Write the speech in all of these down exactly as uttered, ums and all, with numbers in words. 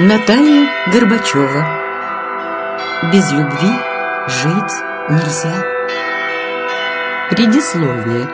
Наталья Горбачева. Без любви жить нельзя. Предисловие.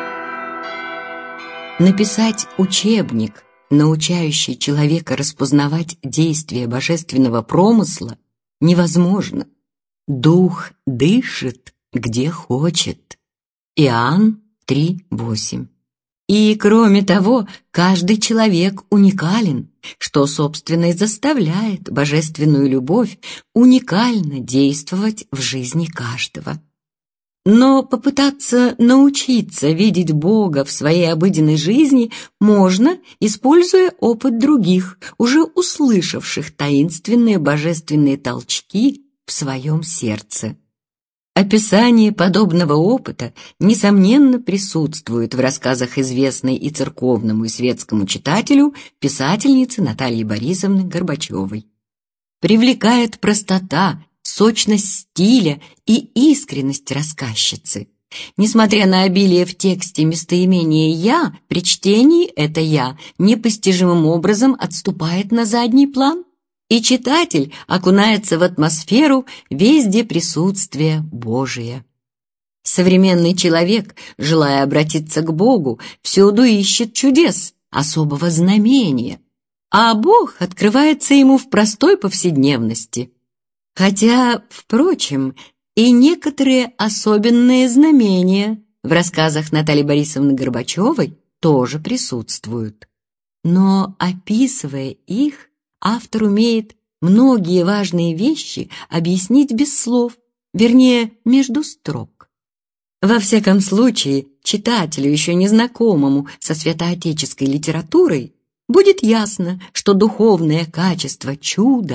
Написать учебник, научающий человека распознавать действия божественного промысла, невозможно. Дух дышит, где хочет. Иоанн три восемь. И, кроме того, каждый человек уникален, что, собственно, и заставляет божественную любовь уникально действовать в жизни каждого. Но попытаться научиться видеть Бога в своей обыденной жизни можно, используя опыт других, уже услышавших таинственные божественные толчки в своем сердце. Описание подобного опыта, несомненно, присутствует в рассказах известной и церковному, и светскому читателю писательницы Натальи Борисовны Горбачевой. Привлекает простота, сочность стиля и искренность рассказчицы. Несмотря на обилие в тексте местоимения «я», при чтении это «я» непостижимым образом отступает на задний план, и читатель окунается в атмосферу везде присутствия Божия. Современный человек, желая обратиться к Богу, всюду ищет чудес, особого знамения, а Бог открывается ему в простой повседневности. Хотя, впрочем, и некоторые особенные знамения в рассказах Натальи Борисовны Горбачевой тоже присутствуют. Но, описывая их, автор умеет многие важные вещи объяснить без слов, вернее, между строк. Во всяком случае, читателю, еще незнакомому со святоотеческой литературой, будет ясно, что духовное качество чуда